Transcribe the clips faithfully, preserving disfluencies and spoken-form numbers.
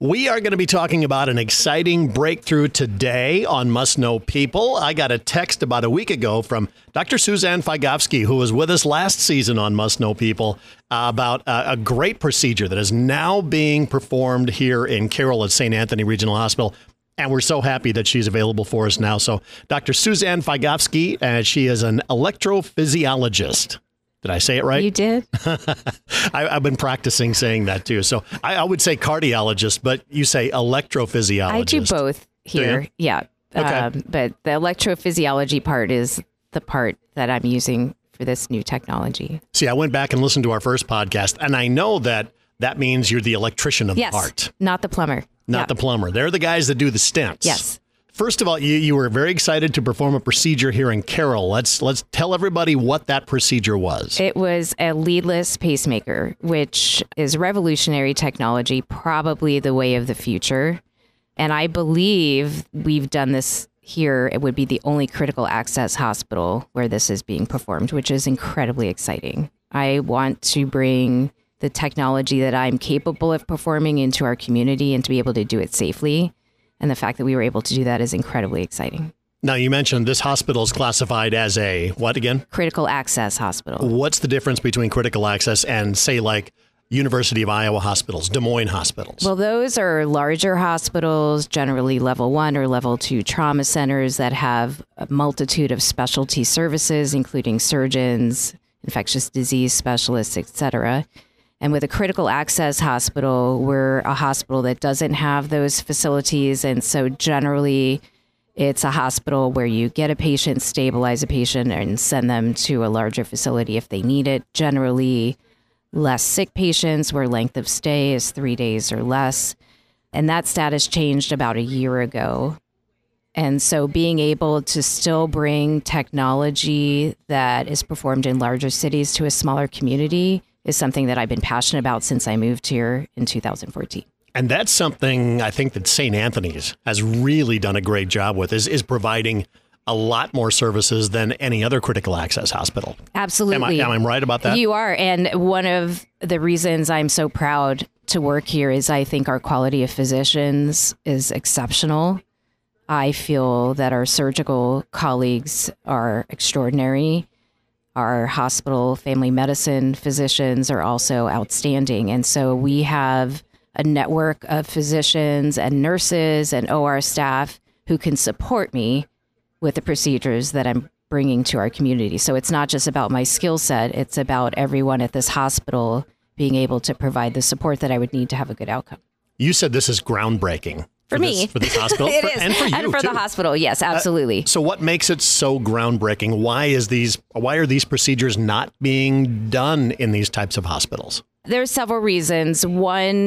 We are going to be talking about an exciting breakthrough today on Must Know People. I got a text about a week ago from Doctor Suzanne Figovsky, who was with us last season on Must Know People, uh, about a, a great procedure that is now being performed here in Carroll at Saint Anthony Regional Hospital. And we're so happy that she's available for us now. So Doctor Suzanne Figovsky, uh, she is an electrophysiologist. Did I say it right? You did. I, I've been practicing saying that too. So I, I would say cardiologist, but you say electrophysiologist. I do both here. Do yeah. Okay. Um, but the electrophysiology part is the part that I'm using for this new technology. See, I went back and listened to our first podcast, and I know that that means you're the electrician of yes, the heart. Not the plumber. Not yeah. the plumber. They're the guys that do the stents. Yes. First of all, you, you were very excited to perform a procedure here in Carroll. Let's let's tell everybody what that procedure was. It was a leadless pacemaker, which is revolutionary technology, probably the way of the future. And I believe we've done this here. It would be the only critical access hospital where this is being performed, which is incredibly exciting. I want to bring the technology that I'm capable of performing into our community and to be able to do it safely. And the fact that we were able to do that is incredibly exciting. Now, you mentioned this hospital is classified as a, what again? Critical access hospital. What's the difference between critical access and, say, like University of Iowa hospitals, Des Moines hospitals? Well, those are larger hospitals, generally level one or level two trauma centers that have a multitude of specialty services, including surgeons, infectious disease specialists, et cetera. And with a critical access hospital, we're a hospital that doesn't have those facilities. And so generally, it's a hospital where you get a patient, stabilize a patient, and send them to a larger facility if they need it. Generally, less sick patients where length of stay is three days or less. And that status changed about a year ago. And so being able to still bring technology that is performed in larger cities to a smaller community is something that I've been passionate about since I moved here in two thousand fourteen. And that's something I think that Saint Anthony's has really done a great job with, is, is providing a lot more services than any other critical access hospital. Absolutely. Am I, am I right about that? You are. And one of the reasons I'm so proud to work here is I think our quality of physicians is exceptional. I feel that our surgical colleagues are extraordinary. Our hospital family medicine physicians are also outstanding. And so we have a network of physicians and nurses and O R staff who can support me with the procedures that I'm bringing to our community. So it's not just about my skill set. It's about everyone at this hospital being able to provide the support that I would need to have a good outcome. You said this is groundbreaking. For, for me. This, for this hospital. It for, is. And for you, And for too. the hospital, yes, absolutely. Uh, so what makes it so groundbreaking? Why is these? Why are these procedures not being done in these types of hospitals? There's several reasons. One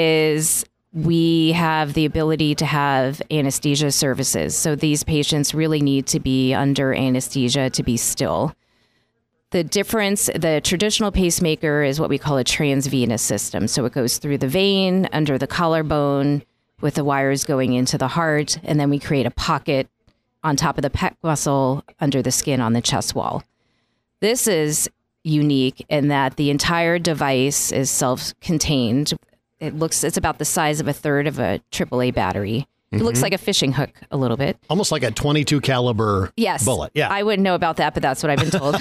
is we have the ability to have anesthesia services. So these patients really need to be under anesthesia to be still. The difference, the traditional pacemaker is what we call a transvenous system. So it goes through the vein, under the collarbone, with the wires going into the heart, and then we create a pocket on top of the pec muscle under the skin on the chest wall. This is unique in that the entire device is self-contained. It looks, it's about the size of a third of a triple A battery. It mm-hmm. looks like a fishing hook a little bit. Almost like a twenty-two caliber yes. bullet. Yeah. I wouldn't know about that, but that's what I've been told.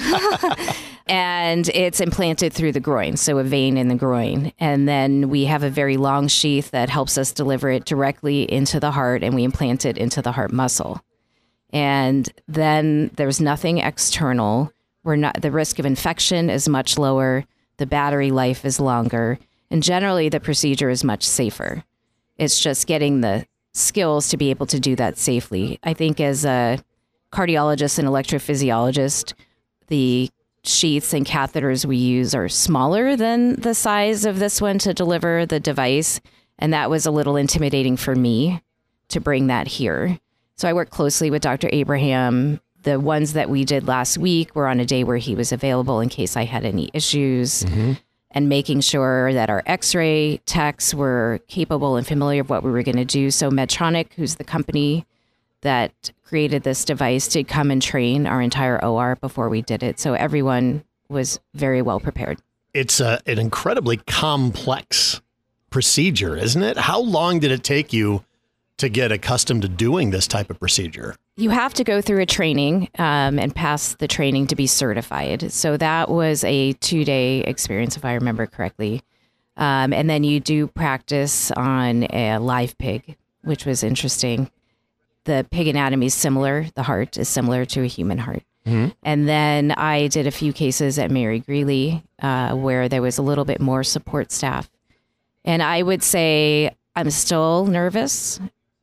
And it's implanted through the groin, so a vein in the groin. And then we have a very long sheath that helps us deliver it directly into the heart, and we implant it into the heart muscle. And then there's nothing external. We're not, the risk of infection is much lower. The battery life is longer. And generally, the procedure is much safer. It's just getting the skills to be able to do that safely. I think as a cardiologist and electrophysiologist, the sheaths and catheters we use are smaller than the size of this one to deliver the device. And that was a little intimidating for me to bring that here. So I work closely with Doctor Abraham. The ones that we did last week were on a day where he was available in case I had any issues. Mm-hmm. And making sure that our x-ray techs were capable and familiar of what we were going to do. So Medtronic, who's the company that created this device, did come and train our entire O R before we did it. So everyone was very well prepared. It's a, an incredibly complex procedure, isn't it? How long did it take you to get accustomed to doing this type of procedure? You have to go through a training um, and pass the training to be certified. So that was a two-day experience, if I remember correctly. Um, and then you do practice on a live pig, which was interesting. The pig anatomy is similar. The heart is similar to a human heart. Mm-hmm. And then I did a few cases at Mary Greeley uh, where there was a little bit more support staff. And I would say I'm still nervous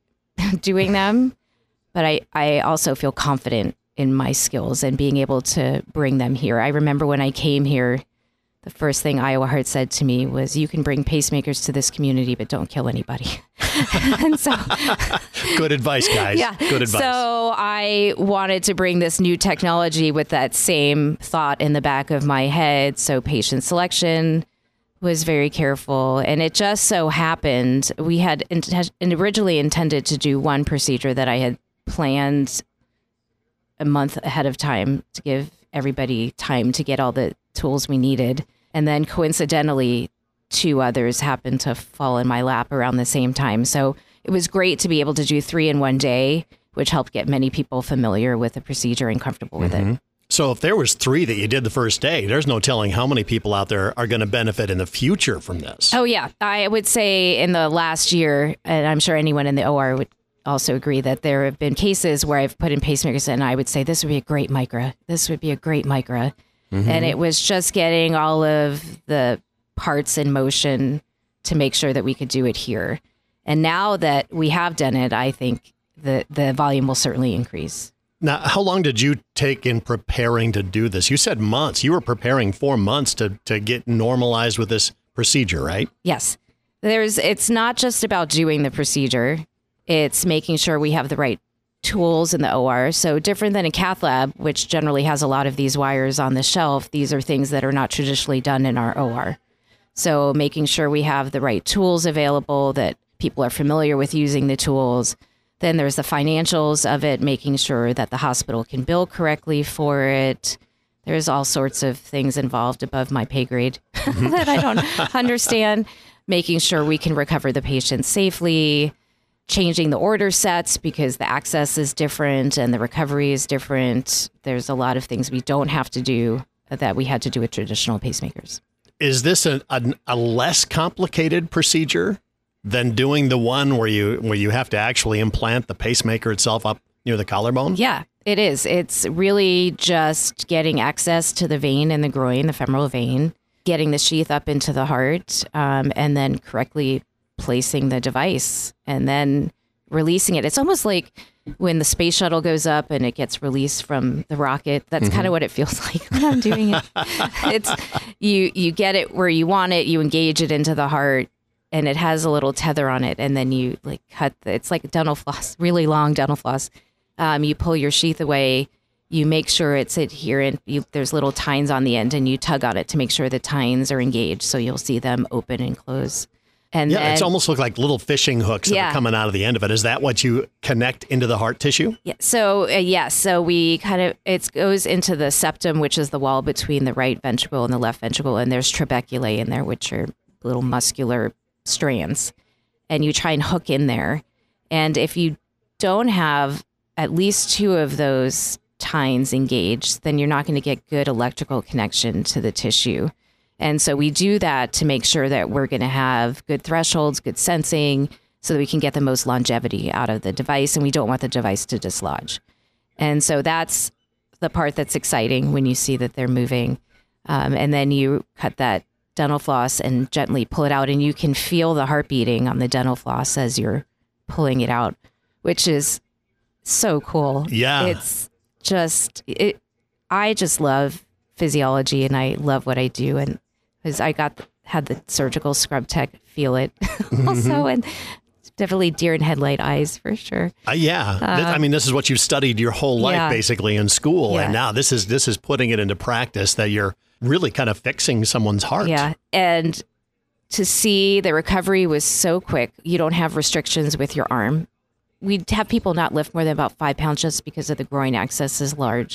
doing them, but I, I also feel confident in my skills and being able to bring them here. I remember when I came here, the first thing Iowa Heart said to me was, you can bring pacemakers to this community, but don't kill anybody. And so, good advice, guys. Yeah. Good advice. So I wanted to bring this new technology with that same thought in the back of my head. So patient selection was very careful. And it just so happened, we had int- originally intended to do one procedure that I had planned a month ahead of time to give everybody time to get all the tools we needed. And then coincidentally, two others happened to fall in my lap around the same time. So it was great to be able to do three in one day, which helped get many people familiar with the procedure and comfortable with mm-hmm. it. So if there was three that you did the first day, there's no telling how many people out there are going to benefit in the future from this. Oh, yeah. I would say in the last year, and I'm sure anyone in the O R would also agree that there have been cases where I've put in pacemakers and I would say, this would be a great Micra. This would be a great Micra. Mm-hmm. And it was just getting all of the parts in motion to make sure that we could do it here. And now that we have done it, I think the, the volume will certainly increase. Now, how long did you take in preparing to do this? You said months. You were preparing for months to, to get normalized with this procedure, right? Yes. There's. It's not just about doing the procedure. It's making sure we have the right tools in the O R. So different than a cath lab, which generally has a lot of these wires on the shelf, these are things that are not traditionally done in our O R. So making sure we have the right tools available, that people are familiar with using the tools. Then there's the financials of it, making sure that the hospital can bill correctly for it. There's all sorts of things involved above my pay grade that I don't understand. Making sure we can recover the patient safely, changing the order sets because the access is different and the recovery is different. There's a lot of things we don't have to do that we had to do with traditional pacemakers. Is this a, a, a less complicated procedure than doing the one where you where you have to actually implant the pacemaker itself up near the collarbone? Yeah, it is. It's really just getting access to the vein in the groin, the femoral vein, getting the sheath up into the heart, um, and then correctly placing the device and then releasing it. It's almost like when the space shuttle goes up and it gets released from the rocket. That's mm-hmm. kind of what it feels like when I'm doing it. It's you you get it where you want it, you engage it into the heart, and it has a little tether on it, and then you like cut the, it's like a dental floss, really long dental floss. Um, you pull your sheath away, you make sure it's adherent. You, there's little tines on the end, and you tug on it to make sure the tines are engaged, so you'll see them open and close. And yeah, then, it's almost look like little fishing hooks that yeah. are coming out of the end of it. Is that what you connect into the heart tissue? Yeah. So uh, yes. Yeah, so we kind of it goes into the septum, which is the wall between the right ventricle and the left ventricle, and there's trabeculae in there, which are little muscular strands, and you try and hook in there. And if you don't have at least two of those tines engaged, then you're not going to get good electrical connection to the tissue. And so we do that to make sure that we're going to have good thresholds, good sensing, so that we can get the most longevity out of the device, and we don't want the device to dislodge. And so that's the part that's exciting when you see that they're moving. Um, and then you cut that dental floss and gently pull it out, and you can feel the heart beating on the dental floss as you're pulling it out, which is so cool. Yeah. It's just, it. I just love physiology, and I love what I do. And because I got, had the surgical scrub tech feel it also, and definitely deer in headlight eyes for sure. Uh, yeah. Uh, Th- I mean, this is what you studied your whole life, yeah. basically in school. Yeah. And now this is, this is putting it into practice that you're really kind of fixing someone's heart. Yeah. And to see the recovery was so quick. You don't have restrictions with your arm. We'd have people not lift more than about five pounds just because of the groin access is large.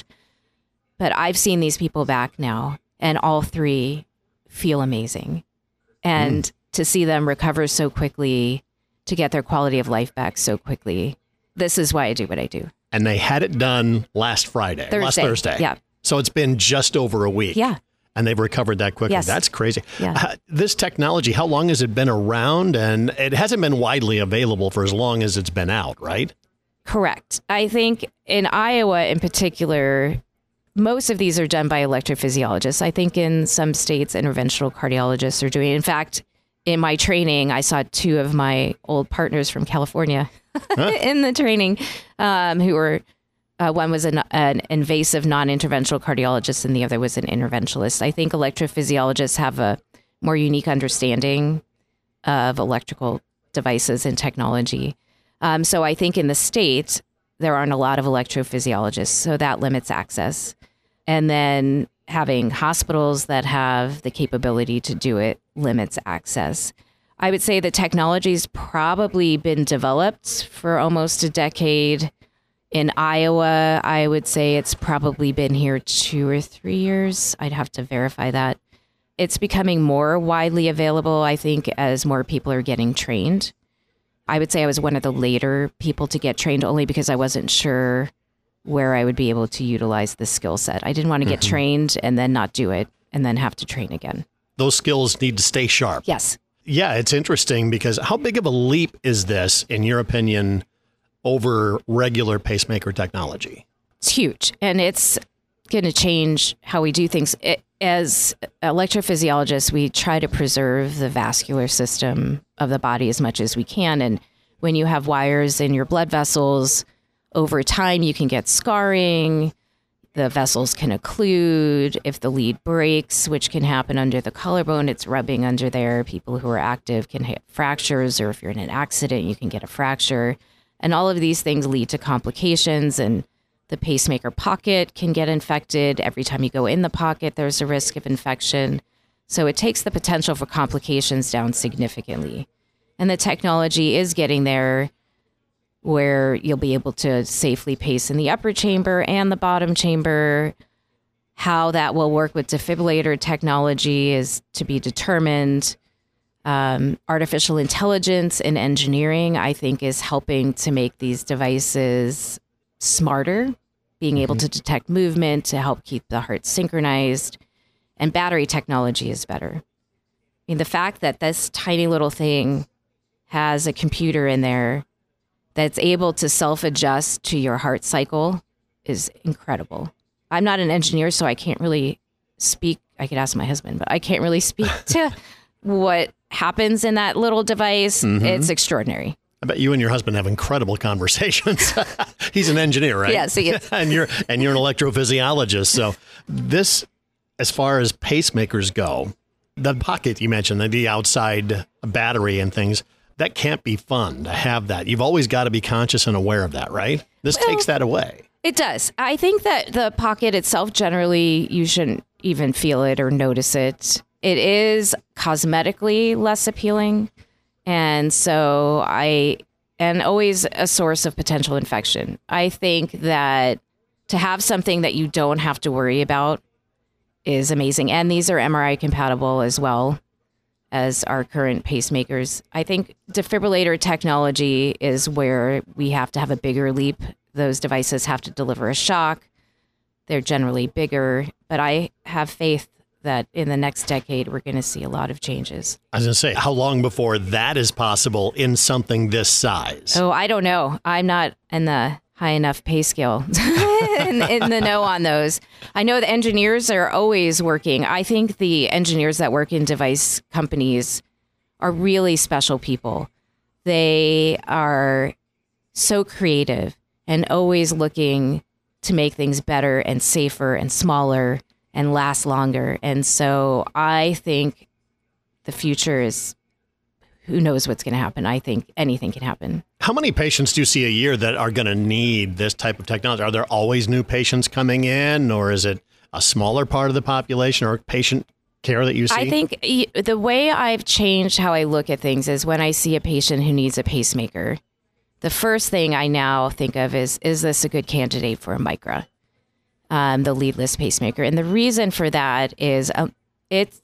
But I've seen these people back now, and all three feel amazing. And mm. to see them recover so quickly, to get their quality of life back so quickly. This is why I do what I do. And they had it done last Friday, Thursday. last Thursday. Yeah. So it's been just over a week. Yeah. And they've recovered that quickly. Yes. That's crazy. Yeah. Uh, this technology, how long has it been around? And it hasn't been widely available for as long as it's been out, right? Correct. I think in Iowa in particular, most of these are done by electrophysiologists. I think in some states, interventional cardiologists are doing it. In fact, in my training, I saw two of my old partners from California huh? in the training um, who were, uh, one was an, an invasive non-interventional cardiologist and the other was an interventionalist. I think electrophysiologists have a more unique understanding of electrical devices and technology. Um, so I think in the state, there aren't a lot of electrophysiologists, so that limits access. And then having hospitals that have the capability to do it limits access. I would say the technology's probably been developed for almost a decade. In Iowa, I would say it's probably been here two or three years. I'd have to verify that. It's becoming more widely available, I think, as more people are getting trained. I would say I was one of the later people to get trained only because I wasn't sure where I would be able to utilize the skill set. I didn't want to get mm-hmm. trained and then not do it and then have to train again. Those skills need to stay sharp. Yes. Yeah, it's interesting because how big of a leap is this, in your opinion, over regular pacemaker technology? It's huge. And it's going to change how we do things. It, as electrophysiologists, we try to preserve the vascular system of the body as much as we can. And when you have wires in your blood vessels, over time, you can get scarring. The vessels can occlude. If the lead breaks, which can happen under the collarbone, it's rubbing under there. People who are active can hit fractures, or if you're in an accident, you can get a fracture. And all of these things lead to complications, and the pacemaker pocket can get infected. Every time you go in the pocket, there's a risk of infection. So it takes the potential for complications down significantly. And the technology is getting there where you'll be able to safely pace in the upper chamber and the bottom chamber. How that will work with defibrillator technology is to be determined. Um, artificial intelligence and engineering, I think, is helping to make these devices smarter, being able mm-hmm. to detect movement to help keep the heart synchronized. And battery technology is better. I mean, the fact that this tiny little thing has a computer in there that's able to self-adjust to your heart cycle is incredible. I'm not an engineer, so I can't really speak. I could ask my husband, but I can't really speak to what happens in that little device. Mm-hmm. It's extraordinary. I bet you and your husband have incredible conversations. He's an engineer, right? Yes, he is. and you're and you're an electrophysiologist. So this, as far as pacemakers go, the pocket you mentioned, the outside battery and things, that can't be fun to have that. You've always got to be conscious and aware of that, right? This well, takes that away. It does. I think that the pocket itself, generally, you shouldn't even feel it or notice it. It is cosmetically less appealing. And so I, and always a source of potential infection. I think that to have something that you don't have to worry about is amazing. And these are M R I compatible as well as our current pacemakers. I think defibrillator technology is where we have to have a bigger leap. Those devices have to deliver a shock. They're generally bigger, but I have faith that in the next decade, we're going to see a lot of changes. I was going to say, how long before that is possible in something this size? Oh, I don't know. I'm not in the high enough pay scale in, in the know on those. I know the engineers are always working. I think the engineers that work in device companies are really special people. They are so creative and always looking to make things better and safer and smaller and last longer. And so I think the future is, who knows what's going to happen. I think anything can happen. How many patients do you see a year that are going to need this type of technology? Are there always new patients coming in, or is it a smaller part of the population or patient care that you see? I think the way I've changed how I look at things is when I see a patient who needs a pacemaker, the first thing I now think of is, is this a good candidate for a Micra, um, the leadless pacemaker? And the reason for that is um, it's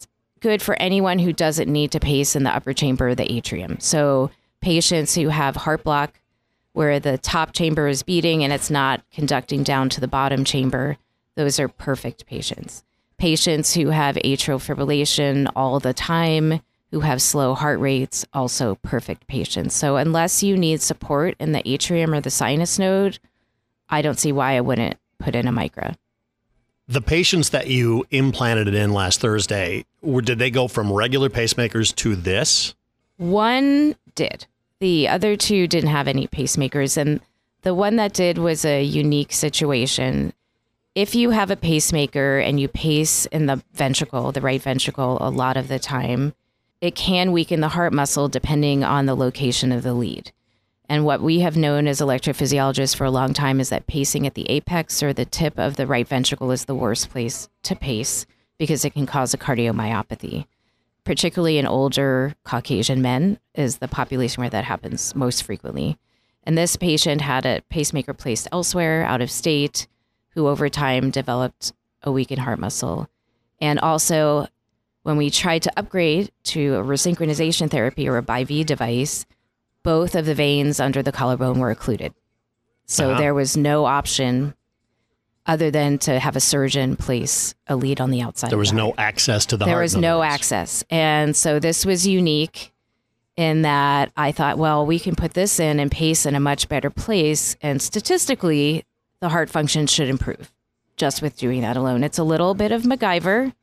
good for anyone who doesn't need to pace in the upper chamber of the atrium. So patients who have heart block, where the top chamber is beating and it's not conducting down to the bottom chamber, those are perfect patients. Patients who have atrial fibrillation all the time, who have slow heart rates, also perfect patients. So unless you need support in the atrium or the sinus node, I don't see why I wouldn't put in a Micra. The patients that you implanted it in last Thursday, or did they go from regular pacemakers to this? One did. The other two didn't have any pacemakers. And the one that did was a unique situation. If you have a pacemaker and you pace in the ventricle, the right ventricle, a lot of the time, it can weaken the heart muscle depending on the location of the lead. And what we have known as electrophysiologists for a long time is that pacing at the apex or the tip of the right ventricle is the worst place to pace because it can cause a cardiomyopathy. Particularly in older Caucasian men is the population where that happens most frequently. And this patient had a pacemaker placed elsewhere, out of state, who over time developed a weakened heart muscle. And also, when we tried to upgrade to a resynchronization therapy or a B I V device, both of the veins under the collarbone were occluded. So uh-huh. there was no option other than to have a surgeon place a lead on the outside. There was the no access to the there heart. There was no access. And so this was unique in that I thought, well, we can put this in and pace in a much better place. And statistically, the heart function should improve just with doing that alone. It's a little bit of MacGyver.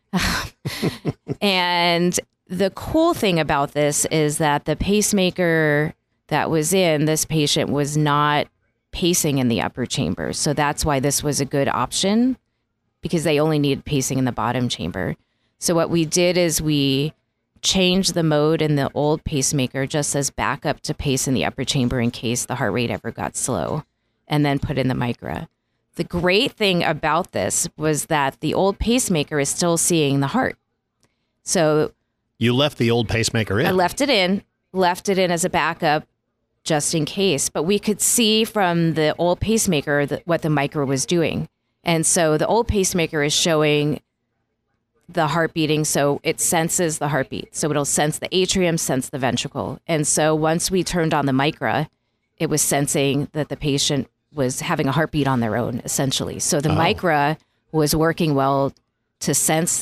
And the cool thing about this is that the pacemaker that was in this patient was not pacing in the upper chamber. So that's why this was a good option, because they only needed pacing in the bottom chamber. So what we did is we changed the mode in the old pacemaker just as backup to pace in the upper chamber in case the heart rate ever got slow, and then put in the Micra. The great thing about this was that the old pacemaker is still seeing the heart. So you left the old pacemaker in. I left it in, left it in as a backup just in case. But we could see from the old pacemaker that what the Micra was doing. And so the old pacemaker is showing the heart beating. So it senses the heartbeat. So it'll sense the atrium, sense the ventricle. And so once we turned on the Micra, it was sensing that the patient was having a heartbeat on their own, essentially. So the oh. Micra was working well to sense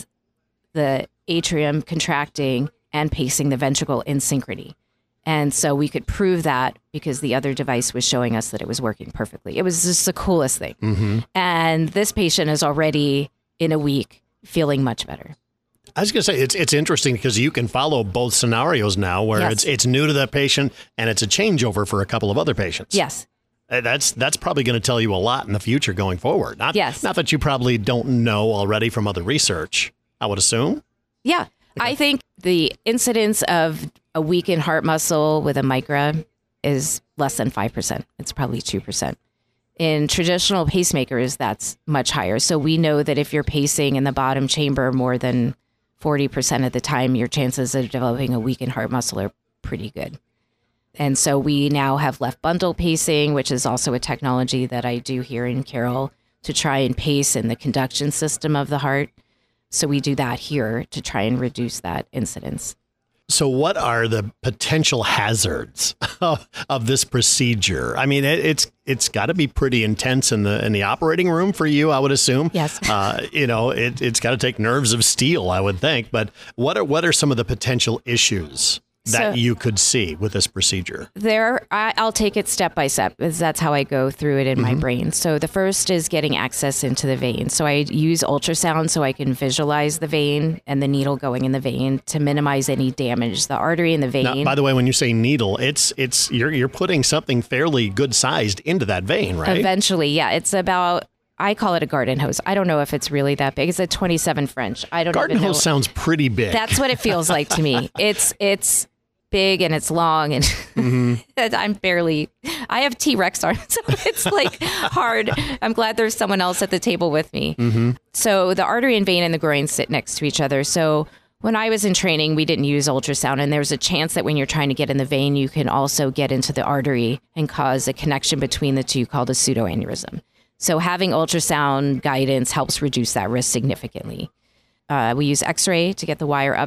the atrium contracting and pacing the ventricle in synchrony. And so we could prove that because the other device was showing us that it was working perfectly. It was just the coolest thing. Mm-hmm. And this patient is already in a week feeling much better. I was going to say, it's it's interesting because you can follow both scenarios now where yes. it's it's new to that patient and it's a changeover for a couple of other patients. Yes. That's that's probably going to tell you a lot in the future going forward. Not, yes. Not that you probably don't know already from other research, I would assume. Yeah. Okay. I think the incidence of a weakened heart muscle with a Micra is less than five percent. It's probably two percent. In traditional pacemakers, that's much higher. So we know that if you're pacing in the bottom chamber more than forty percent of the time, your chances of developing a weakened heart muscle are pretty good. And so we now have left bundle pacing, which is also a technology that I do here in Carroll to try and pace in the conduction system of the heart. So we do that here to try and reduce that incidence. So what are the potential hazards of, of this procedure? I mean, it, it's it's got to be pretty intense in the in the operating room for you, I would assume. Yes. Uh, you know, it, it's got to take nerves of steel, I would think. But what are what are some of the potential issues that so, you could see with this procedure? There, I, I'll take it step by step, because that's how I go through it in mm-hmm. my brain. So the first is getting access into the vein. So I use ultrasound so I can visualize the vein and the needle going in the vein to minimize any damage. The artery in the vein. Now, by the way, when you say needle, it's it's you're you're putting something fairly good sized into that vein, right? Eventually, yeah. It's about, I call it a garden hose. I don't know if it's really that big. It's a twenty-seven French. I don't garden even know. Hose sounds pretty big. That's what it feels like to me. It's it's. big and it's long and mm-hmm. I'm barely, I have T-Rex arms, so it's like hard. I'm glad there's someone else at the table with me. Mm-hmm. So the artery and vein and the groin sit next to each other. So when I was in training, we didn't use ultrasound, and there's a chance that when you're trying to get in the vein, you can also get into the artery and cause a connection between the two called a pseudoaneurysm. So having ultrasound guidance helps reduce that risk significantly. Uh, we use X-ray to get the wire up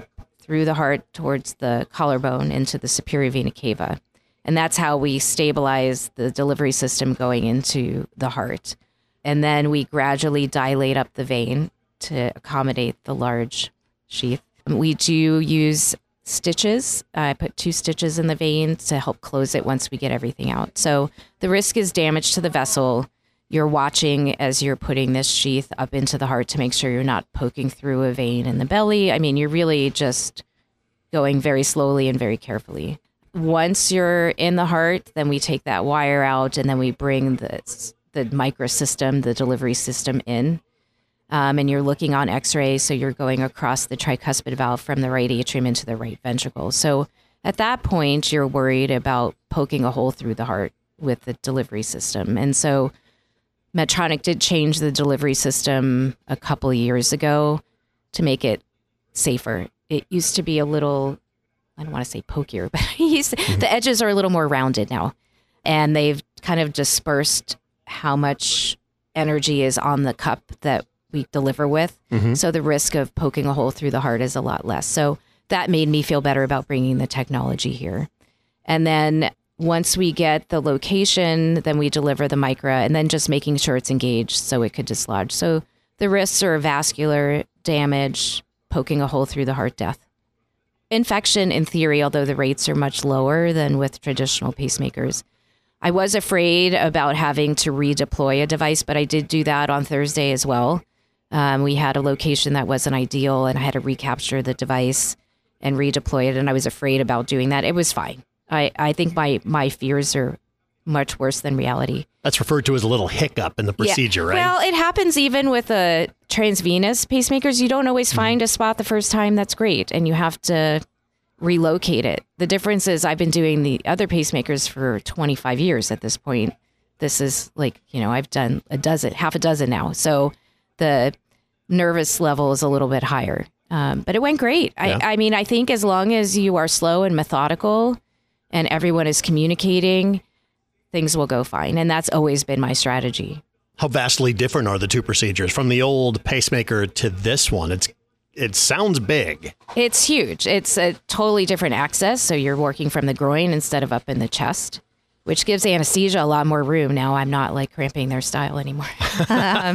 through the heart towards the collarbone into the superior vena cava. And that's how we stabilize the delivery system going into the heart. And then we gradually dilate up the vein to accommodate the large sheath. We do use stitches. I put two stitches in the vein to help close it once we get everything out. So the risk is damage to the vessel. You're watching as you're putting this sheath up into the heart to make sure you're not poking through a vein in the belly. I mean, you're really just going very slowly and very carefully. Once you're in the heart, then we take that wire out and then we bring the, the microsystem, the delivery system in. Um, and you're looking on x-ray, so you're going across the tricuspid valve from the right atrium into the right ventricle. So at that point, you're worried about poking a hole through the heart with the delivery system. And so Medtronic did change the delivery system a couple of years ago to make it safer. It used to be a little, I don't want to say pokier, but used to, mm-hmm. the edges are a little more rounded now. And they've kind of dispersed how much energy is on the cup that we deliver with. Mm-hmm. So the risk of poking a hole through the heart is a lot less. So that made me feel better about bringing the technology here. And then once we get the location, then we deliver the micra and then just making sure it's engaged so it could dislodge. So the risks are vascular damage, poking a hole through the heart, death. Infection, in theory, although the rates are much lower than with traditional pacemakers. I was afraid about having to redeploy a device, but I did do that on Thursday as well. Um, we had a location that wasn't ideal and I had to recapture the device and redeploy it. And I was afraid about doing that. It was fine. I, I think my, my fears are much worse than reality. That's referred to as a little hiccup in the procedure, yeah. right? Well, it happens even with a transvenous pacemakers. You don't always find a spot the first time. That's great. And you have to relocate it. The difference is I've been doing the other pacemakers for twenty-five years at this point. This is like, you know, I've done a dozen, half a dozen now. So the nervous level is a little bit higher. Um, but it went great. Yeah. I, I mean, I think as long as you are slow and methodical and everyone is communicating, things will go fine. And that's always been my strategy. How vastly different are the two procedures from the old pacemaker to this one? It's It sounds big. It's huge. It's a totally different access. So you're working from the groin instead of up in the chest, which gives anesthesia a lot more room. Now I'm not like cramping their style anymore. um,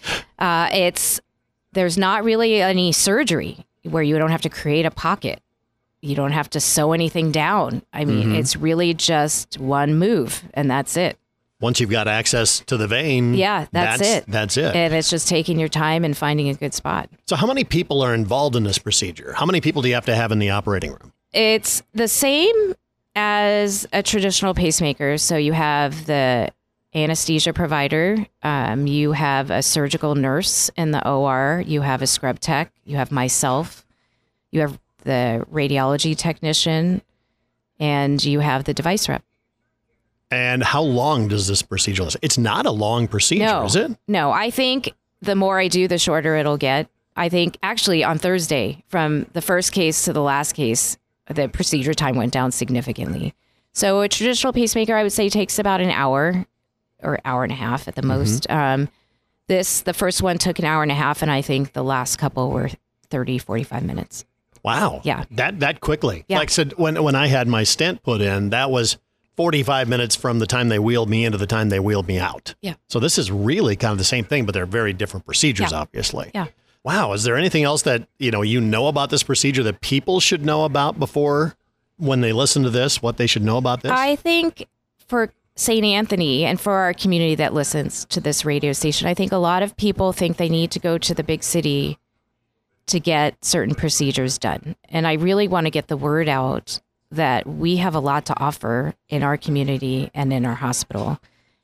uh, it's there's not really any surgery where you don't have to create a pocket. You don't have to sew anything down. I mean, mm-hmm. it's really just one move and that's it. Once you've got access to the vein, yeah, that's, that's it. That's it. And it's just taking your time and finding a good spot. So how many people are involved in this procedure? How many people do you have to have in the operating room? It's the same as a traditional pacemaker. So you have the anesthesia provider, um, you have a surgical nurse in the O R, you have a scrub tech, you have myself, you have the radiology technician, and you have the device rep. And how long does this procedure last? It's not a long procedure, no, is it? No, I think the more I do, the shorter it'll get. I think actually on Thursday, from the first case to the last case, the procedure time went down significantly. So a traditional pacemaker, I would say, takes about an hour or hour and a half at the most. Mm-hmm. Um, this, the first one took an hour and a half, and I think the last couple were thirty, forty-five minutes. Wow. Yeah. That that quickly. Yeah. Like I said, when, when I had my stent put in, that was forty-five minutes from the time they wheeled me in to the time they wheeled me out. Yeah. So this is really kind of the same thing, but they're very different procedures, yeah. obviously. Yeah. Wow. Is there anything else that, you know, you know about this procedure that people should know about before when they listen to this, what they should know about this? I think for Saint Anthony and for our community that listens to this radio station, I think a lot of people think they need to go to the big city to get certain procedures done. And I really want to get the word out that we have a lot to offer in our community and in our hospital.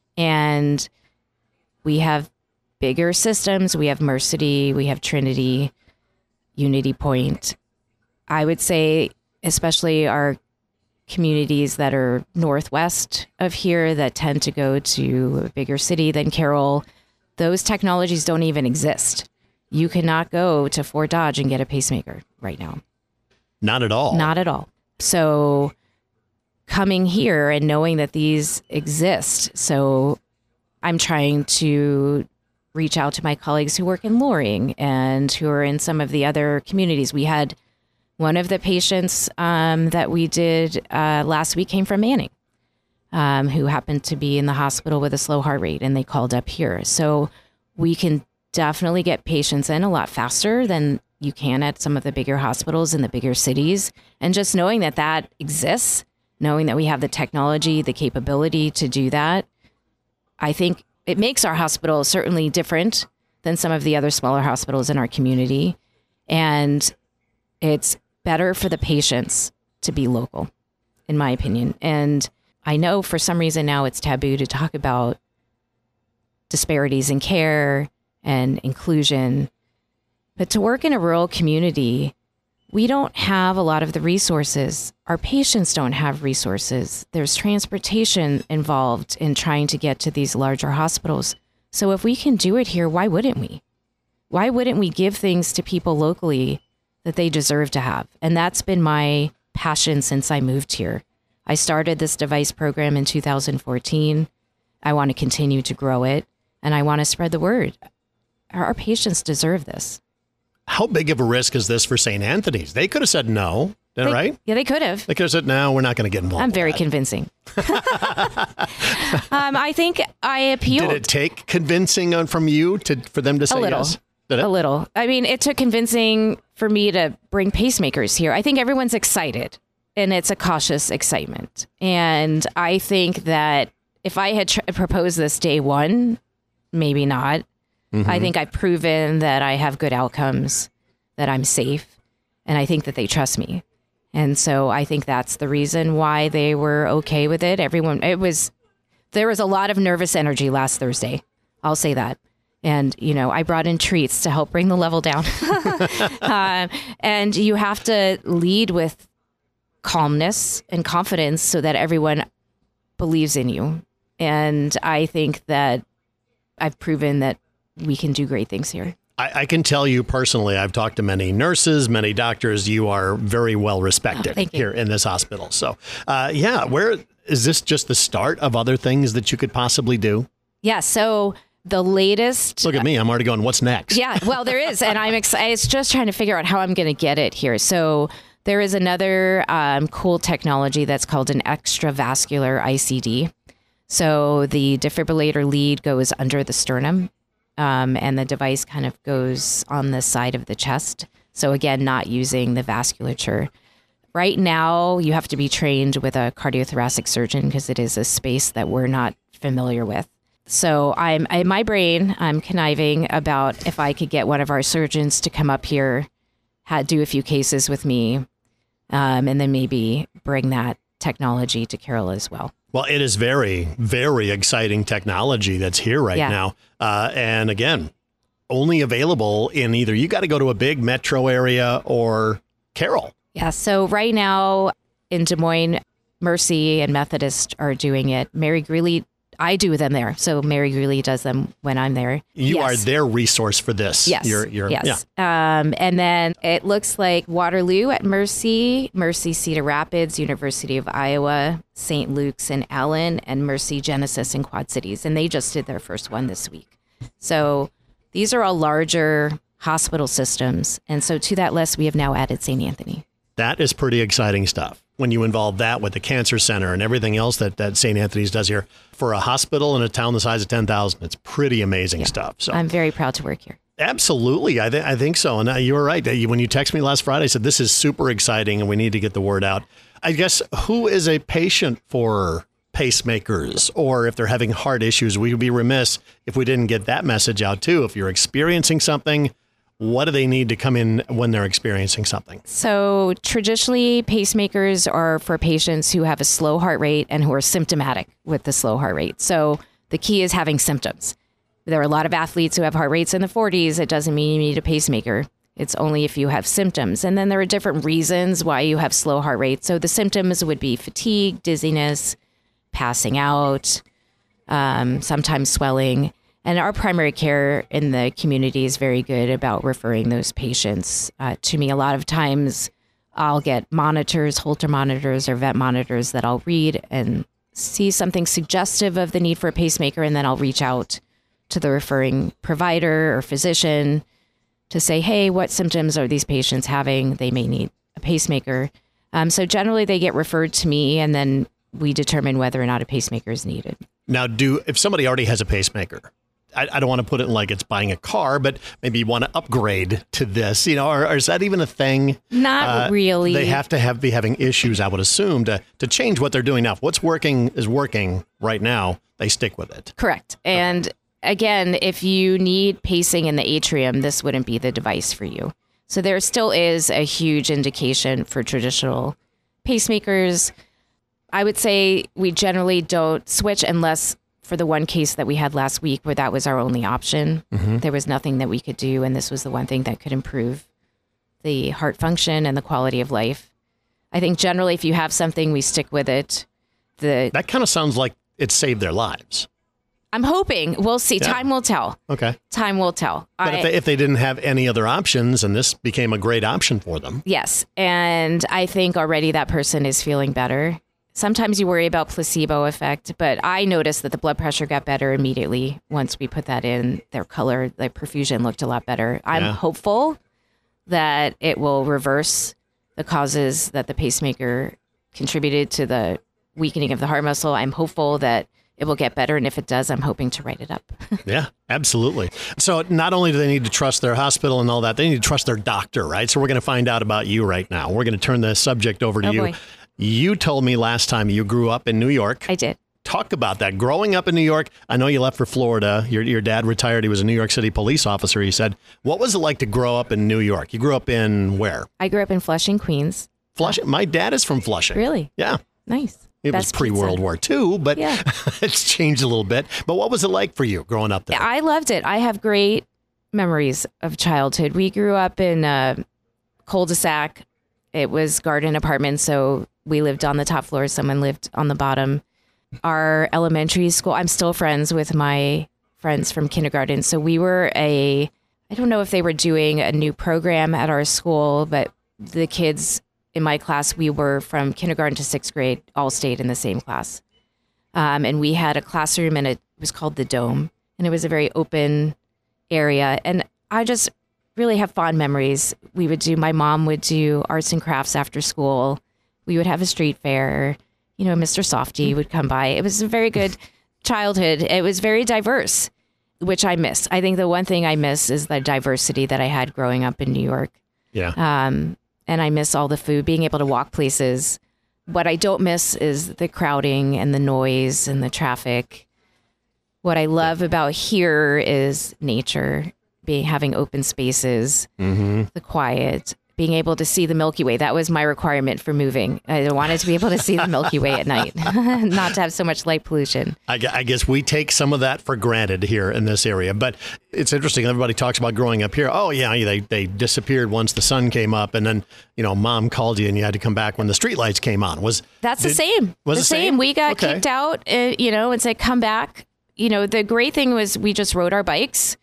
And we have bigger systems. We have Mercity, we have Trinity, Unity Point. I would say, especially our communities that are northwest of here that tend to go to a bigger city than Carroll, those technologies don't even exist. You cannot go to Fort Dodge and get a pacemaker right now. Not at all. Not at all. So coming here and knowing that these exist, so I'm trying to reach out to my colleagues who work in Loring and who are in some of the other communities. We had One of the patients um, that we did uh, last week came from Manning, um, who happened to be in the hospital with a slow heart rate, and they called up here. So we can definitely get patients in a lot faster than you can at some of the bigger hospitals in the bigger cities. And just knowing that that exists, knowing that we have the technology, the capability to do that, I think it makes our hospital certainly different than some of the other smaller hospitals in our community. And it's better for the patients to be local, in my opinion. And I know for some reason now it's taboo to talk about disparities in care and inclusion. But to work in a rural community, we don't have a lot of the resources. Our patients don't have resources. There's transportation involved in trying to get to these larger hospitals. So if we can do it here, why wouldn't we? Why wouldn't we give things to people locally that they deserve to have? And that's been my passion since I moved here. I started this device program in two thousand fourteen. I want to continue to grow it, and I want to spread the word. Our patients deserve this. How big of a risk is this for Saint Anthony's? They could have said no, They, right? Yeah, they could have. They could have said, no, we're not going to get involved. I'm with very that. convincing. um, I think I appealed. Did it take convincing on from you to for them to say a little, yes? Did it? A little. I mean, it took convincing for me to bring pacemakers here. I think everyone's excited, and it's a cautious excitement. And I think that if I had tr- proposed this day one, maybe not. Mm-hmm. I think I've proven that I have good outcomes, that I'm safe, and I think that they trust me. And so I think that's the reason why they were okay with it. Everyone, it was, there was a lot of nervous energy last Thursday. I'll say that. And, you know, I brought in treats to help bring the level down. um, and you have to lead with calmness and confidence so that everyone believes in you. And I think that I've proven that we can do great things here. I, I can tell you personally, I've talked to many nurses, many doctors. You are very well respected oh, here in this hospital. So, uh, yeah, where is this just the start of other things that you could possibly do? Yeah. So the latest. Look at me. I'm already going, what's next? Yeah, well, there is. And I'm excited. It's just trying to figure out how I'm going to get it here. So there is another um, cool technology that's called an extravascular I C D. So the defibrillator lead goes under the sternum. Um, and the device kind of goes on the side of the chest. So again, not using the vasculature. Right now, you have to be trained with a cardiothoracic surgeon because it is a space that we're not familiar with. So I'm in my brain, I'm conniving about if I could get one of our surgeons to come up here, had do a few cases with me, um, and then maybe bring that technology to Carroll as well. Well, it is very, very exciting technology that's here right yeah. now. Uh, and again, only available in either you got to go to a big metro area or Carroll. Yeah. So right now in Des Moines, Mercy and Methodist are doing it. Mary Greeley, I do them there. So Mary Greeley does them when I'm there. You yes. are their resource for this. Yes. You're, you're, yes. Yeah. Um, and then it looks like Waterloo at Mercy, Mercy Cedar Rapids, University of Iowa, Saint Luke's in Allen, and Mercy Genesis in Quad Cities. And they just did their first one this week. So these are all larger hospital systems. And so to that list, we have now added Saint Anthony. That is pretty exciting stuff. When you involve that with the cancer center and everything else that, that Saint Anthony's does here for a hospital in a town the size of ten thousand, it's pretty amazing yeah. stuff. So I'm very proud to work here. Absolutely. I, th- I think so. And uh, you were right. When you texted me last Friday, I said, this is super exciting and we need to get the word out. I guess who is a patient for pacemakers, or if they're having heart issues, we would be remiss if we didn't get that message out too. If you're experiencing something, what do they need to come in when they're experiencing something? So traditionally, pacemakers are for patients who have a slow heart rate and who are symptomatic with the slow heart rate. So the key is having symptoms. There are a lot of athletes who have heart rates in the forties. It doesn't mean you need a pacemaker. It's only if you have symptoms. And then there are different reasons why you have slow heart rate. So the symptoms would be fatigue, dizziness, passing out, um, sometimes swelling. And our primary care in the community is very good about referring those patients uh, to me. A lot of times I'll get monitors, Holter monitors or vent monitors that I'll read and see something suggestive of the need for a pacemaker. And then I'll reach out to the referring provider or physician to say, hey, what symptoms are these patients having? They may need a pacemaker. Um, so generally they get referred to me, and then we determine whether or not a pacemaker is needed. Now, do if somebody already has a pacemaker, I, I don't want to put it in like it's buying a car, but maybe you want to upgrade to this, you know, or, or is that even a thing? Not uh, really. They have to have be having issues, I would assume, to, to change what they're doing now. If what's working is working right now, they stick with it. Correct. And okay. Again, if you need pacing in the atrium, this wouldn't be the device for you. So there still is a huge indication for traditional pacemakers. I would say we generally don't switch unless for the one case that we had last week where that was our only option. Mm-hmm. There was nothing that we could do, and this was the one thing that could improve the heart function and the quality of life. I think generally if you have something, we stick with it. The That kind of sounds like it saved their lives. I'm hoping. We'll see. Yeah. Time will tell. Okay. Time will tell. But I, if, they, if they didn't have any other options and this became a great option for them. Yes. And I think already that person is feeling better. Sometimes you worry about placebo effect, but I noticed that the blood pressure got better immediately once we put that in. Their color, their perfusion looked a lot better. I'm yeah. hopeful that it will reverse the causes that the pacemaker contributed to the weakening of the heart muscle. I'm hopeful that it will get better. And if it does, I'm hoping to write it up. Yeah, absolutely. So not only do they need to trust their hospital and all that, they need to trust their doctor, right? So we're going to find out about you right now. We're going to turn the subject over to oh, you. Boy. You told me last time you grew up in New York. I did. Talk about that. Growing up in New York, I know you left for Florida. Your your dad retired. He was a New York City police officer, he said. What was it like to grow up in New York? You grew up in where? I grew up in Flushing, Queens. Flushing? My dad is from Flushing. Really? Yeah. Nice. It Best was pre-World War Two, but yeah. It's changed a little bit. But what was it like for you growing up there? I loved it. I have great memories of childhood. We grew up in a cul-de-sac. It was garden apartments, so we lived on the top floor. Someone lived on the bottom. Our elementary school, I'm still friends with my friends from kindergarten. So we were a, I don't know if they were doing a new program at our school, but the kids in my class, we were from kindergarten to sixth grade, all stayed in the same class. Um, and we had a classroom, and it was called the Dome. And it was a very open area. And I just really have fond memories. We would do, my mom would do arts and crafts after school. We would have a street fair. You know, Mister Softy would come by. It was a very good childhood. It was very diverse, which I miss. I think the one thing I miss is the diversity that I had growing up in New York. Yeah. Um, and I miss all the food, being able to walk places. What I don't miss is the crowding and the noise and the traffic. What I love about here is nature, being having open spaces, mm-hmm. the quiet, being able to see the Milky Way. That was my requirement for moving. I wanted to be able to see the Milky Way at night, not to have so much light pollution. I, I guess we take some of that for granted here in this area, but it's interesting. Everybody talks about growing up here. Oh yeah, they they disappeared once the sun came up, and then you know mom called you and you had to come back when the streetlights came on. Was that's did, the same? Was the, the same? same? We got okay. kicked out, uh, you know, and said come back. You know, the great thing was we just rode our bikes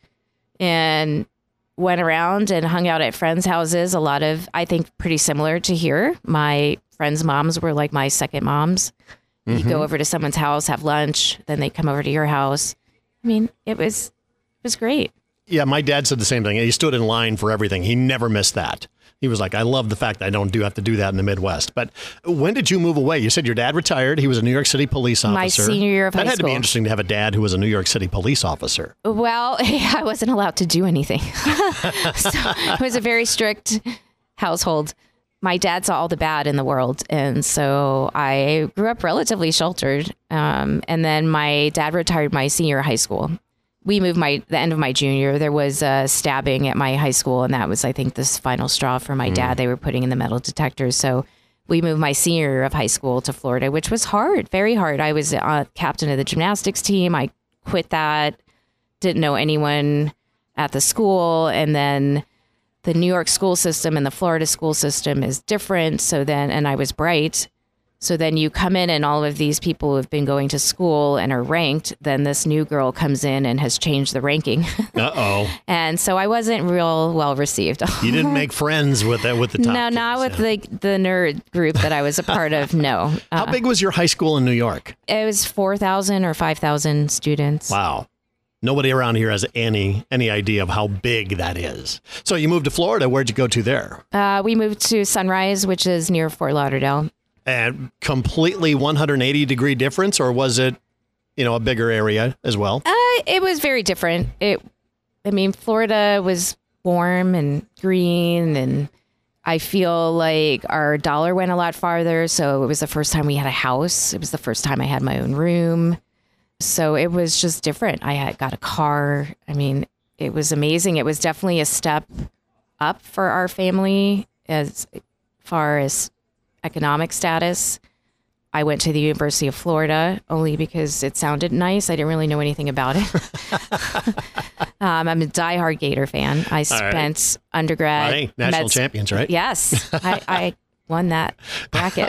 and went around and hung out at friends' houses. A lot of, I think, pretty similar to here. My friends' moms were like my second moms. Mm-hmm. You go over to someone's house, have lunch, then they come over to your house. I mean, it was it was great. Yeah, my dad said the same thing. He stood in line for everything. He never missed that. He was like, I love the fact that I don't do have to do that in the Midwest. But when did you move away? You said your dad retired. He was a New York City police officer. My senior year of that high school. That had to be interesting to have a dad who was a New York City police officer. Well, I wasn't allowed to do anything. So it was a very strict household. My dad saw all the bad in the world. And so I grew up relatively sheltered. Um, and then my dad retired my senior year of high school. We moved my the end of my junior year. There was a stabbing at my high school, and that was, I think, this final straw for my mm. dad. They were putting in the metal detectors. So we moved my senior year of high school to Florida, which was hard, very hard. I was uh, captain of the gymnastics team. I quit that, didn't know anyone at the school. And then the New York school system and the Florida school system is different. So then, and I was bright. So then you come in and all of these people who have been going to school and are ranked, then this new girl comes in and has changed the ranking. Uh-oh. And so I wasn't real well received. You didn't make friends with the, with the top No, kids, not with yeah. the, the nerd group that I was a part of, no. Uh, How big was your high school in New York? It was four thousand or five thousand students. Wow. Nobody around here has any any idea of how big that is. So you moved to Florida. Where'd you go to there? Uh, we moved to Sunrise, which is near Fort Lauderdale. And completely one hundred eighty degree difference, or was it, you know, a bigger area as well? Uh, it was very different. It, I mean, Florida was warm and green, and I feel like our dollar went a lot farther. So it was the first time we had a house. It was the first time I had my own room. So it was just different. I had got a car. I mean, it was amazing. It was definitely a step up for our family as far as economic status. I went to the University of Florida only because it sounded nice. I didn't really know anything about it. um, I'm a diehard Gator fan. I spent right. undergrad. Right. National med- champions, right? Yes. I, I won that bracket.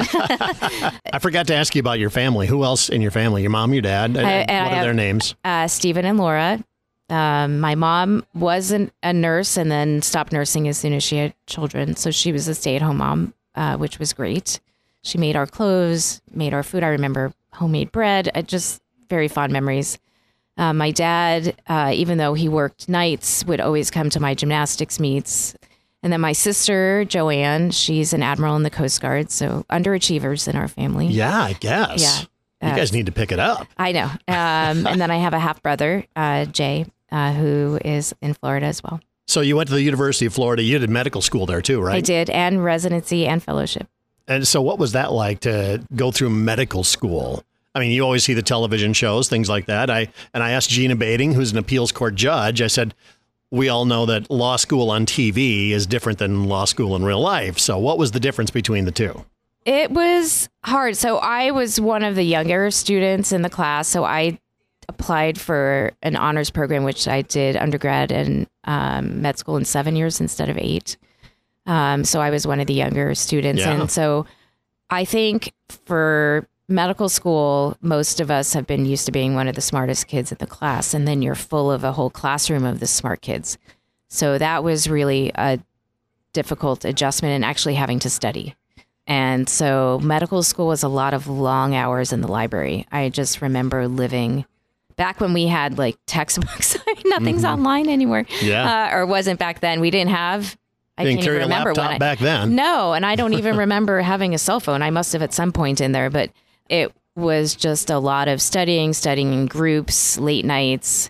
I forgot to ask you about your family. Who else in your family? Your mom, your dad? I, what I are have, their names? Uh, Stephen and Laura. Um, my mom wasn't a nurse and then stopped nursing as soon as she had children. So she was a stay-at-home mom, uh, which was great. She made our clothes, made our food. I remember homemade bread. I just very fond memories. Uh, my dad, uh, even though he worked nights, would always come to my gymnastics meets. And then my sister, Joanne, she's an admiral in the Coast Guard, so underachievers in our family. Yeah, I guess. Yeah. You uh, guys need to pick it up. I know. Um, and then I have a half brother, uh, Jay, uh, who is in Florida as well. So you went to the University of Florida. You did medical school there too, right? I did, and residency and fellowship. And so what was that like to go through medical school? I mean, you always see the television shows, things like that. I and I asked Gina Bading, who's an appeals court judge, I said, we all know that law school on T V is different than law school in real life. So what was the difference between the two? It was hard. So I was one of the younger students in the class. So I applied for an honors program, which I did undergrad and um, med school in seven years instead of eight. Um, so I was one of the younger students. Yeah. And so I think for medical school, most of us have been used to being one of the smartest kids in the class. And then you're full of a whole classroom of the smart kids. So that was really a difficult adjustment and actually having to study. And so medical school was a lot of long hours in the library. I just remember living back when we had like textbooks. Nothing's mm-hmm. online anymore. Yeah. Uh, or wasn't back then. We didn't have I didn't can't carry even remember a laptop when I, back then. No, and I don't even remember having a cell phone. I must have at some point in there, but it was just a lot of studying, studying in groups, late nights.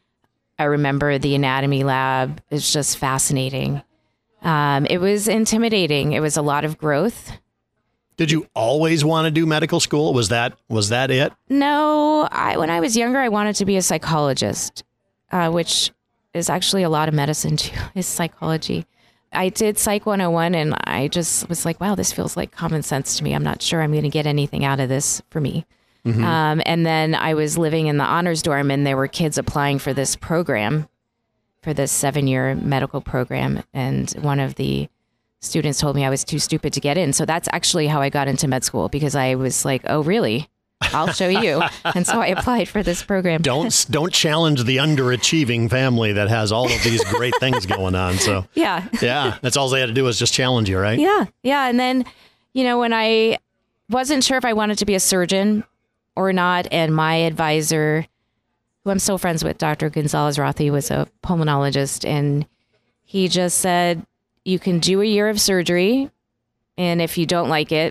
I remember the anatomy lab. It's just fascinating. Um, it was intimidating. It was a lot of growth. Did you always want to do medical school? Was that was that it? No, I when I was younger, I wanted to be a psychologist, uh, which is actually a lot of medicine too, is psychology. I did Psych one oh one and I just was like, wow, this feels like common sense to me. I'm not sure I'm going to get anything out of this for me. Mm-hmm. Um, and then I was living in the honors dorm and there were kids applying for this program, for this seven-year medical program. And one of the students told me I was too stupid to get in. So that's actually how I got into med school, because I was like, oh, really? I'll show you. And so I applied for this program. Don't don't challenge the underachieving family that has all of these great things going on. So yeah, yeah, that's all they had to do was just challenge you, right? Yeah, yeah. And then, you know, when I wasn't sure if I wanted to be a surgeon or not, and my advisor, who I'm still friends with, Doctor Gonzalez Rothi, was a pulmonologist, and he just said, you can do a year of surgery, and if you don't like it,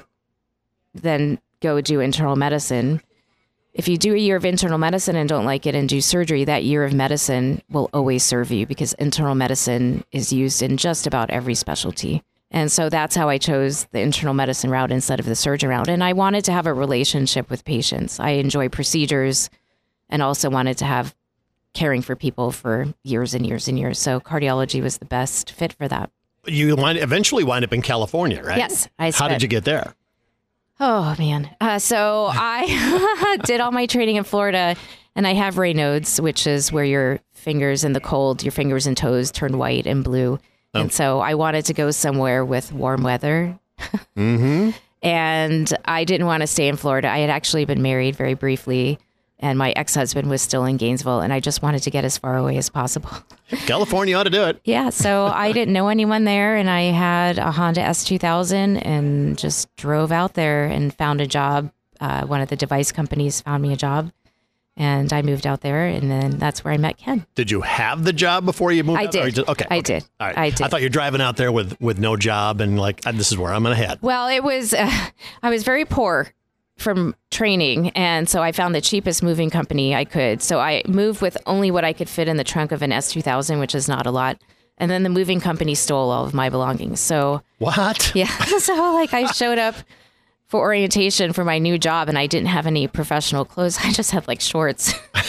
then go do internal medicine. If you do a year of internal medicine and don't like it and do surgery, that year of medicine will always serve you, because internal medicine is used in just about every specialty. And so that's how I chose the internal medicine route instead of the surgeon route. And I wanted to have a relationship with patients. I enjoy procedures and also wanted to have caring for people for years and years and years. So cardiology was the best fit for that. You wind, eventually wind up in California, right? Yes. I How did you get there? Oh, man. Uh, so I did all my training in Florida, and I have Raynaud's, which is where your fingers in the cold, your fingers and toes turn white and blue. Oh. And so I wanted to go somewhere with warm weather. Mm-hmm. And I didn't want to stay in Florida. I had actually been married very briefly, and my ex-husband was still in Gainesville, and I just wanted to get as far away as possible. California ought to do it. Yeah, so I didn't know anyone there, and I had a Honda S two thousand and just drove out there and found a job. Uh, one of the device companies found me a job, And I moved out there, and then that's where I met Ken. Did you have the job before you moved I out? did. Or you just- okay. I okay. did. All right. I did. I thought you're driving out there with, with no job and like, this is where I'm going to head. Well, it was, uh, I was very poor from training. And so I found the cheapest moving company I could. So I moved with only what I could fit in the trunk of an S two thousand, which is not a lot. And then the moving company stole all of my belongings. So What? yeah. So like I showed up for orientation for my new job and I didn't have any professional clothes. I just had like shorts.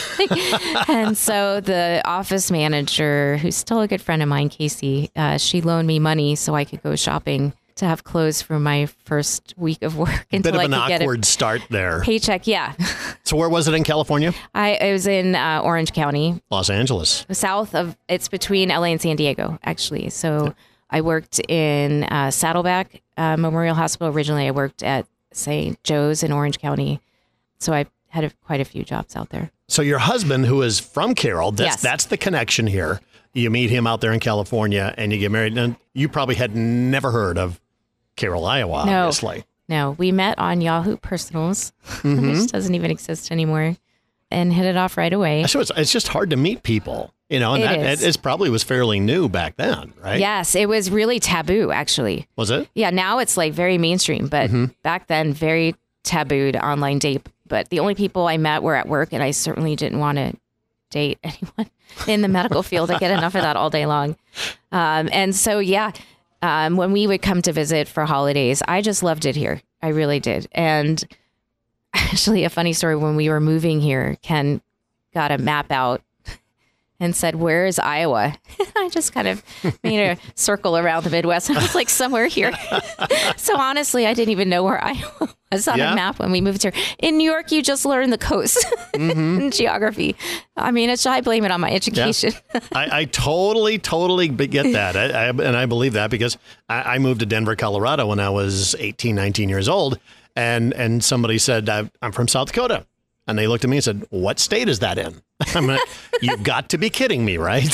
And so the office manager, who's still a good friend of mine, Casey, uh, she loaned me money so I could go shopping to have clothes for my first week of work until Bit of I an could get awkward a start there. paycheck. Yeah. So where was it in California? I, I was in uh, Orange County, Los Angeles. south of, it's between L A and San Diego, actually. So I worked in uh, Saddleback uh, Memorial Hospital. Originally, I worked at Saint Joe's in Orange County. So I had a, quite a few jobs out there. So your husband, who is from Carroll, that's, Yes. that's the connection here. You meet him out there in California and you get married. And you probably had never heard of Carroll, Iowa, No. obviously. No, we met on Yahoo Personals, Mm-hmm. which doesn't even exist anymore, and hit it off right away. So it's, it's just hard to meet people, you know, and It that is. it, it's probably was fairly new back then, right? Yes, it was really taboo, actually. Was it? Yeah, now it's like very mainstream, but Mm-hmm. back then, very tabooed online date. But the only people I met were at work, and I certainly didn't want to date anyone in the medical field. I get enough of that all day long. Um, and so, yeah, um, when we would come to visit for holidays, I just loved it here. I really did. And actually, a funny story, when we were moving here, Ken got a map out and said, "Where is Iowa?" I just kind of made a circle around the Midwest. I was like, somewhere here. So honestly, I didn't even know where Iowa was on Yeah. a map when we moved here. In New York, you just learn the coast Mm-hmm. and geography. I mean, it's, I blame it on my education. I, I totally, totally be- get that. I, I, and I believe that because I, I moved to Denver, Colorado when I was eighteen, nineteen years old. And, and somebody said, "I- I'm from South Dakota." And they looked at me and said, "What state is that in?" I'm like, "You've got to be kidding me, right?"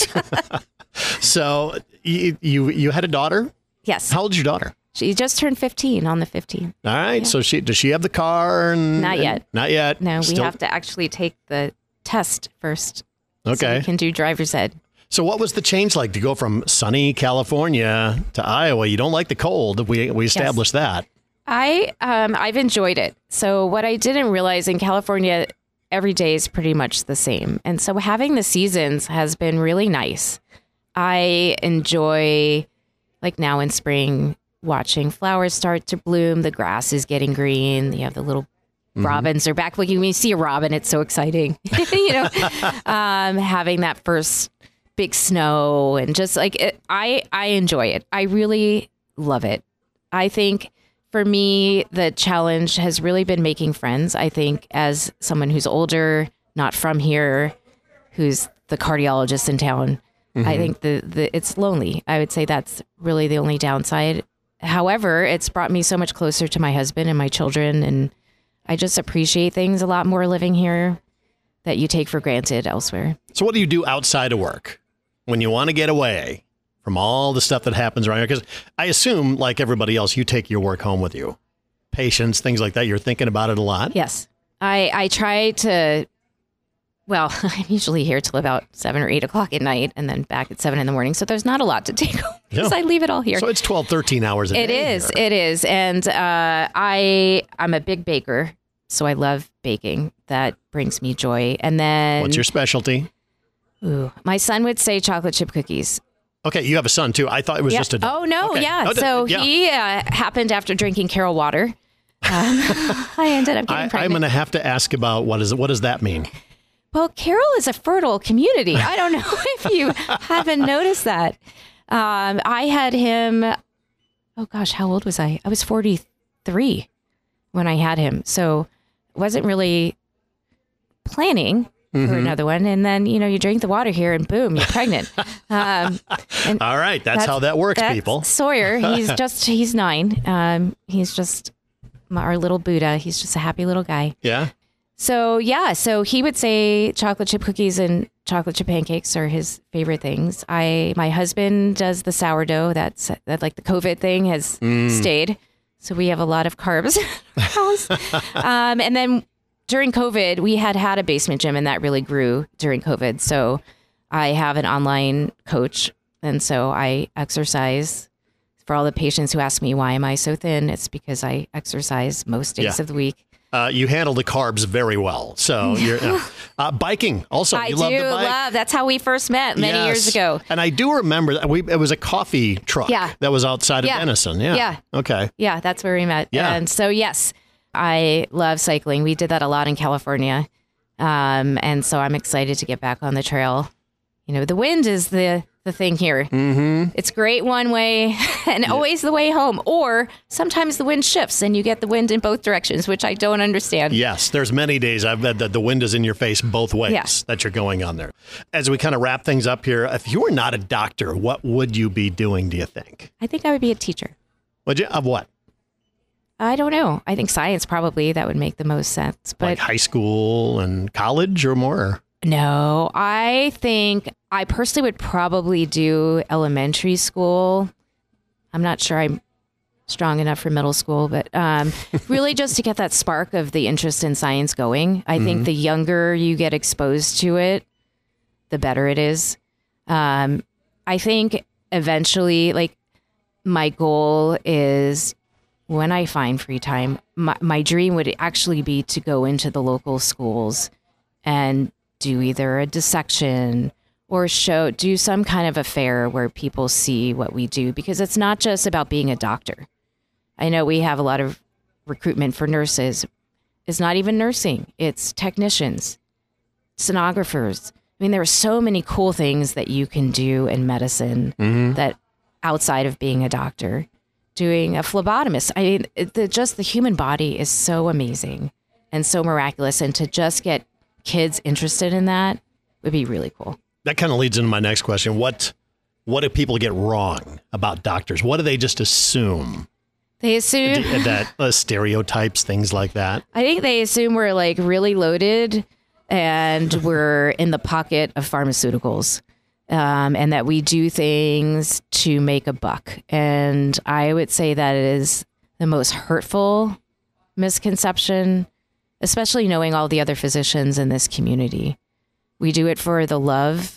So you, you, you had a daughter? Yes. How old is your daughter? She just turned fifteen on the fifteenth. All right. So she, does she have the car? And, Not and- yet. not yet. No, we Still- have to actually take the test first. So Okay. we can do driver's ed. So what was the change like to go from sunny California to Iowa? You don't like the cold. We, we established that. I um I've enjoyed it. So what I didn't realize in California, every day is pretty much the same. And so having the seasons has been really nice. I enjoy, like now in spring, watching flowers start to bloom. The grass is getting green. You have the little robins are back. Like when you see a robin, it's so exciting. You know, um, having that first big snow and just like it, I I enjoy it. I really love it. I think for me, the challenge has really been making friends. I think as someone who's older, not from here, who's the cardiologist in town, I think the, the it's lonely. I would say that's really the only downside. However, it's brought me so much closer to my husband and my children, and I just appreciate things a lot more living here that you take for granted elsewhere. So what do you do outside of work when you want to get away from all the stuff that happens around here? Because I assume, like everybody else, you take your work home with you. Patients, things like that. You're thinking about it a lot. Yes. I, I try to, well, I'm usually here till about seven or eight o'clock at night and then back at seven in the morning. So there's not a lot to take home because Yeah. I leave it all here. So it's twelve, thirteen hours a It day. is. here. It is. And uh, I, I'm a big baker. So I love baking. That brings me joy. And then What's your specialty? ooh, my son would say chocolate chip cookies. Okay, you have a son too. I thought it was Yeah. just a Oh, no. Okay. Yeah. Oh, so yeah. he uh, happened after drinking Carroll water. Um, I ended up getting I, I'm pregnant. going to have to ask about what is what does that mean? Well, Carroll is a fertile community. I don't know if you haven't noticed that. Um, I had him, oh gosh, how old was I? I was forty-three when I had him. So wasn't really planning Mm-hmm. for another one. And then, you know, you drink the water here and boom, you're pregnant. Um, and All right, that's, how that works, that's people. Sawyer, he's just, he's nine. Um, he's just my- our little Buddha. He's just a happy little guy. Yeah. So yeah, so he would say chocolate chip cookies and chocolate chip pancakes are his favorite things. I my husband does the sourdough. That's that like the COVID thing has Mm. stayed. So we have a lot of carbs. in our house. um, and then during COVID, we had had a basement gym and that really grew during COVID. So I have an online coach. And so I exercise. For all the patients who ask me, why am I so thin? It's because I exercise most days Yeah. of the week. Uh, you handle the carbs very well. So you're uh, uh, biking also. I you do love to bike. love. That's how we first met many Yes. years ago. And I do remember that we it was a coffee truck Yeah. that was outside Yeah. of Denison. Yeah. Yeah. Okay. Yeah, that's where we met. Yeah. And so, yes, I love cycling. We did that a lot in California. Um, and so I'm excited to get back on the trail. You know, the wind is the, the thing here. Mm-hmm. It's great one way and always the way home. Or sometimes the wind shifts and you get the wind in both directions, which I don't understand. Yes, there's many days I've bet that the wind is in your face both ways Yeah. that you're going on there. As we kind of wrap things up here, if you were not a doctor, what would you be doing, do you think? I think I would be a teacher. Would you? Of what? I don't know. I think science probably that would make the most sense. But Like high school and college or more? no, I think I personally would probably do elementary school. I'm not sure I'm strong enough for middle school, but um, really just to get that spark of the interest in science going. I think the younger you get exposed to it, the better it is. Um, I think eventually, like, my goal is when I find free time, my, my dream would actually be to go into the local schools and do either a dissection or show, do some kind of a fair where people see what we do, because it's not just about being a doctor. I know we have a lot of recruitment for nurses. It's not even nursing. It's technicians, sonographers. I mean, there are so many cool things that you can do in medicine Mm-hmm. that outside of being a doctor, doing a phlebotomist. I mean, it, the, just the human body is so amazing and so miraculous. And to just get kids interested in that would be really cool. That kind of leads into my next question. What what do people get wrong about doctors? What do they just assume? They assume D- that uh, stereotypes, things like that. I think they assume we're like really loaded and we're in the pocket of pharmaceuticals, um, and that we do things to make a buck. And I would say that is the most hurtful misconception, especially knowing all the other physicians in this community. We do it for the love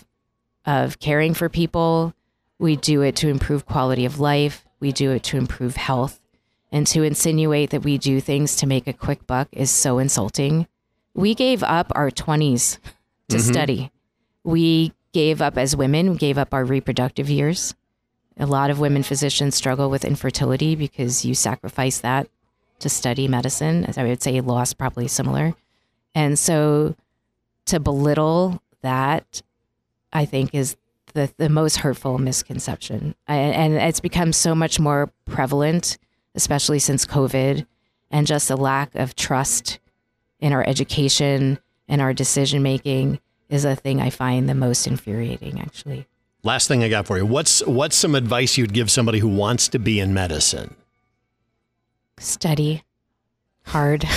of caring for people. We do it to improve quality of life. We do it to improve health. And to insinuate that we do things to make a quick buck is so insulting. We gave up our twenties to study. We gave up as women, we gave up our reproductive years. A lot of women physicians struggle with infertility because you sacrifice that to study medicine. As I would say, loss probably similar. And so to belittle that, I think, is the, the most hurtful misconception. And, and it's become so much more prevalent, especially since COVID, and just a lack of trust in our education and our decision making is a thing I find the most infuriating, actually. Last thing I got for you. What's what's some advice you'd give somebody who wants to be in medicine? Study hard.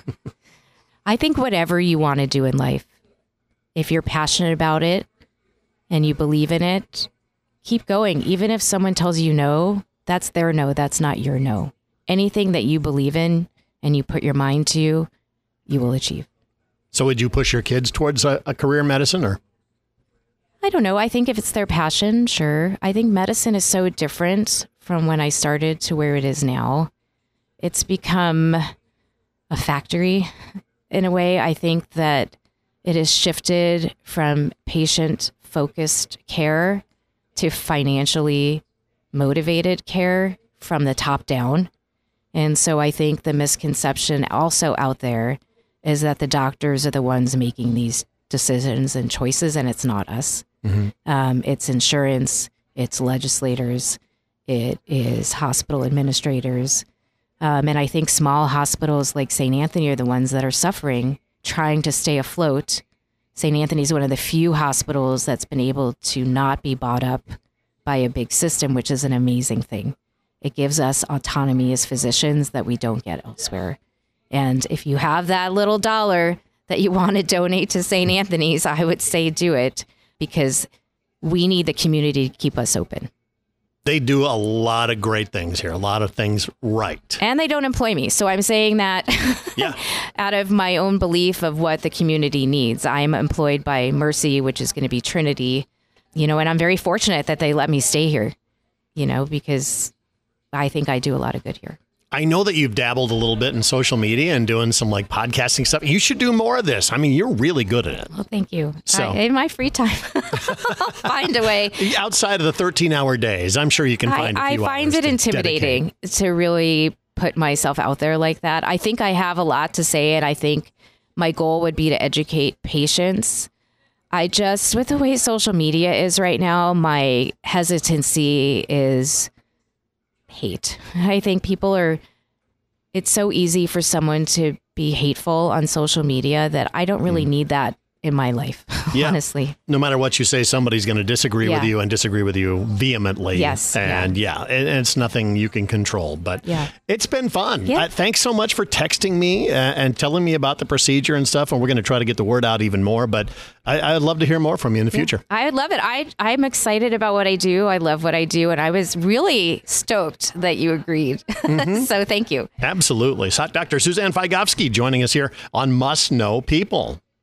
I think whatever you want to do in life, if you're passionate about it and you believe in it, keep going. Even if someone tells you no, that's their no. That's not your no. Anything that you believe in and you put your mind to, you will achieve. So would you push your kids towards a, a career in medicine, or? I don't know. I think if it's their passion, sure. I think medicine is so different from when I started to where it is now. It's become a factory in a way. I think that it has shifted from patient-focused care to financially motivated care from the top down. And so I think the misconception also out there is that the doctors are the ones making these decisions and choices, and it's not us. Mm-hmm. Um, it's insurance, it's legislators, it is hospital administrators. Um, and I think small hospitals like Saint Anthony are the ones that are suffering, trying to stay afloat. Saint Anthony is one of the few hospitals that's been able to not be bought up by a big system, which is an amazing thing. It gives us autonomy as physicians that we don't get elsewhere. And if you have that little dollar that you want to donate to Saint Anthony's, I would say do it, because we need the community to keep us open. They do a lot of great things here, a lot of things right. And they don't employ me. So I'm saying that yeah. out of my own belief of what the community needs. I'm employed by Mercy, which is going to be Trinity, you know, and I'm very fortunate that they let me stay here, you know, because I think I do a lot of good here. I know that you've dabbled a little bit in social media and doing some like podcasting stuff. You should do more of this. I mean, you're really good at it. Well, thank you. So, I, in my free time, I'll find a way. Outside of the thirteen hour days, I'm sure you can find I, a few I find hours it intimidating dedicate. to really put myself out there like that. I think I have a lot to say, and I think my goal would be to educate patients. I just, with the way social media is right now, my hesitancy is hate. I think people are, it's so easy for someone to be hateful on social media that I don't really mm. need that in my life, yeah. honestly. No matter what you say, somebody's going to disagree yeah. with you and disagree with you vehemently. Yes. And yeah, yeah and it's nothing you can control. But yeah. it's been fun. Yeah. Uh, thanks so much for texting me uh, and telling me about the procedure and stuff. And we're going to try to get the word out even more. But I, I'd love to hear more from you in the future. Yeah. I love it. I, I'm excited about what I do. I love what I do. And I was really stoked that you agreed. Mm-hmm. So thank you. Absolutely. So Doctor Suzanne Figovsky joining us here on Must Know People.